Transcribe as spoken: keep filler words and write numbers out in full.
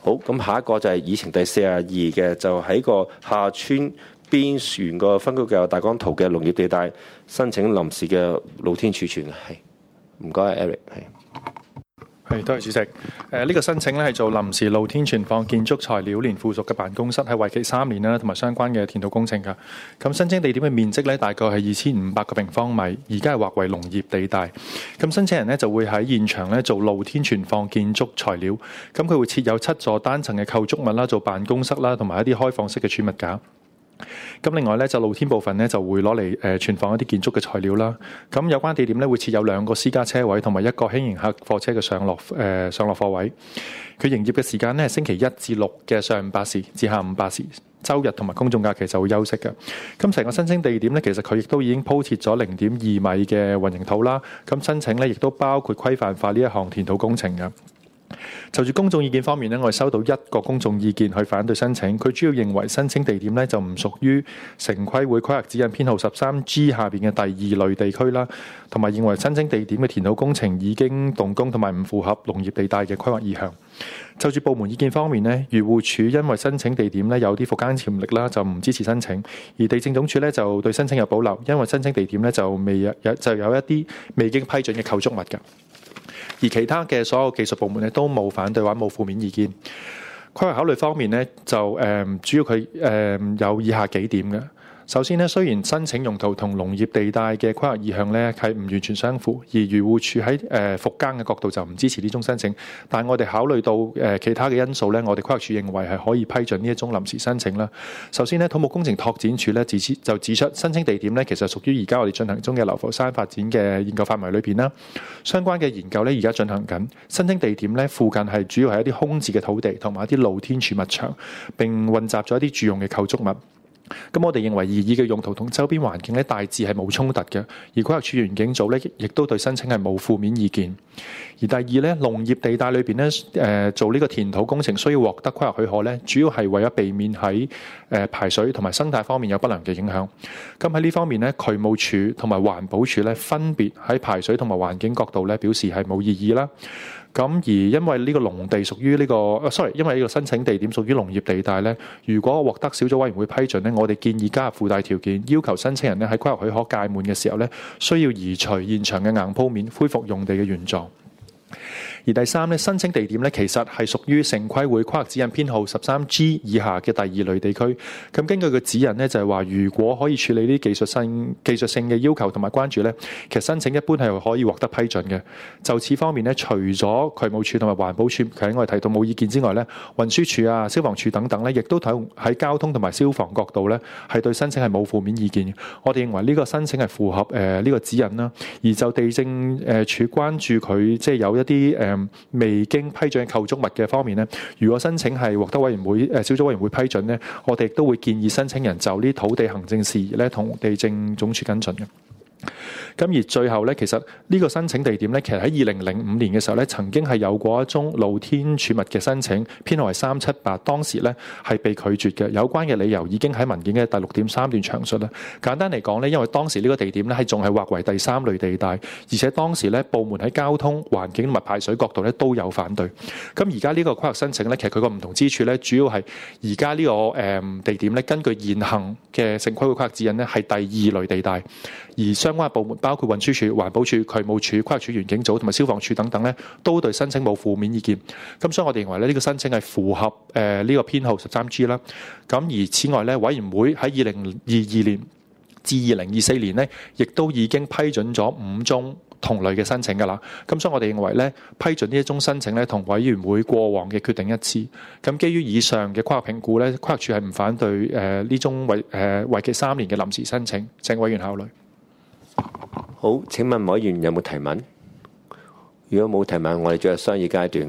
好，咁下一個就係議程第四十二嘅，就喺個下村邊沿個分區計劃大綱圖嘅農業地帶申請臨時嘅露天儲存。係，唔該 Eric。係。 係，多謝主席。誒、呃，呢、這個申請咧係做臨時露天存放建築材料連附屬嘅辦公室，係為期三年啦，同埋相關嘅填土工程㗎。咁申請地點嘅面積咧，大概係二千五百個平方米，而家係劃為農業地帶。咁申請人咧就會喺現場咧做露天存放建築材料。咁佢會設有七座單層嘅構築物啦，做辦公室啦，同埋一啲開放式嘅儲物架。咁另外咧就露天部分咧就會攞嚟誒存放一啲建築嘅材料啦。咁有關地點咧會設有兩個私家車位同埋一個輕型客貨車嘅上落誒、呃、上落貨位。佢營業嘅時間咧係星期一至六嘅上午八時至下午八時，週日同埋公眾假期就會休息嘅。咁成個申請地點咧其實佢亦都已經鋪設咗零點二米嘅混凝土啦。咁申請咧亦都包括規範化呢一項填土工程嘅。就住公眾意見方面咧，我哋收到一個公眾意見去反對申請。佢主要認為申請地點咧就唔屬於城規會規劃指引編號十三 G 下邊嘅第二類地區啦，同埋認為申請地點嘅填土工程已經動工同埋唔符合農業地帶嘅規劃意向。就住部門意見方面咧，漁護署因為申請地點咧有啲復耕潛力啦，就唔支持申請；而地政總署咧就對申請有保留，因為申請地點咧就未有就有一啲未經批准嘅構築物㗎。而其他嘅所有技術部門咧都冇反對或者冇負面意見。規劃考慮方面咧，就誒、呃、主要佢誒、呃、有以下幾點嘅。首先咧，雖然申請用途同農業地帶嘅規劃意向咧係唔完全相符，而漁護署喺誒復耕嘅角度就唔支持呢種申請，但係我哋考慮到誒、呃、其他嘅因素咧，我哋規劃署認為係可以批准呢一宗臨時申請啦。首先咧，土木工程拓展署咧指就指出，申請地點咧其實屬於而家我哋進行中嘅流浮山發展嘅研究範圍裏邊啦。相關嘅研究咧而家進行緊，申請地點咧附近係主要係一啲空置嘅土地同埋一啲露天儲物場，並混雜咗一啲住用嘅構築物。咁我哋認為擬議嘅用途同周邊環境咧大致係冇衝突嘅，而規劃署園境組咧亦都對申請係冇負面意見。而第二咧，農業地帶裏邊咧誒做呢個填土工程需要獲得規劃許可咧，主要係為咗避免喺誒排水同埋生態方面有不良嘅影響。咁喺呢方面咧，渠務署同埋環保署咧分別喺排水同埋環境角度咧表示係冇異議啦。咁而因為呢個農地屬於呢個 sorry， 因為呢個申請地點屬於農業地帶咧，如果獲得小組委員會批准咧，我哋建議加入附帶條件，要求申請人咧喺規劃許可屆滿嘅時候咧，需要移除現場嘅硬鋪面，恢復用地嘅原狀。而第三咧，申請地點咧其實係屬於城規會規劃指引編號十三 G 以下嘅第二類地區。咁根據個指引咧，就係話如果可以處理呢啲技術性技術性嘅要求同埋關注咧，其實申請一般係可以獲得批准嘅。就此方面咧，除咗渠務署同埋環保署喺我哋提到冇意見之外咧，運輸署啊、消防處等等咧，亦都睇喺交通同埋消防角度咧，係對申請係冇負面意見嘅。我哋認為呢個申請係符合誒呢、呃這個指引啦。而就地政誒署關注佢即係有一啲誒。呃未經批准嘅構築物嘅方面咧，如果申請係獲得委員會誒小組委員會批准咧，我哋亦都會建議申請人就呢土地行政事宜咧同地政總署跟進嘅。咁而最後咧，其實呢個申請地點咧，其實喺二零零五年嘅時候咧，曾經係有過一宗露天儲物嘅申請，編號係三七八，當時咧係被拒絕嘅。有關嘅理由已經喺文件嘅第六點三段詳述啦。簡單嚟講咧，因為當時呢個地點咧係仲係劃為第三類地帶，而且當時咧部門喺交通、環境同埋排水角度咧都有反對。咁而家呢個規劃申請咧，其實佢個唔同之處咧，主要係而家呢個誒、嗯、地點咧，根據現行嘅城規會規劃指引咧，係第二類地帶，而相關嘅部門包括運輸署、環保署、渠務署、規劃署園境組同埋消防處等等咧，都對申請冇負面意見。咁所以我哋認為咧，呢個申請係符合誒呢、呃這個編號十三 G 啦。咁而此外咧，委員會喺二零二二年至二零二四年咧，亦都已經批准咗五宗同類嘅申請㗎啦。咁所以我哋認為咧，批准呢一宗申請咧，同委員會過往嘅決定一致。咁基於以上嘅規劃評估咧，規劃署係唔反對誒呢、呃、宗為誒、呃、為期三年嘅臨時申請，請委員考慮。 好，請問委員有冇提問？如果冇提問，我哋進入商議階段。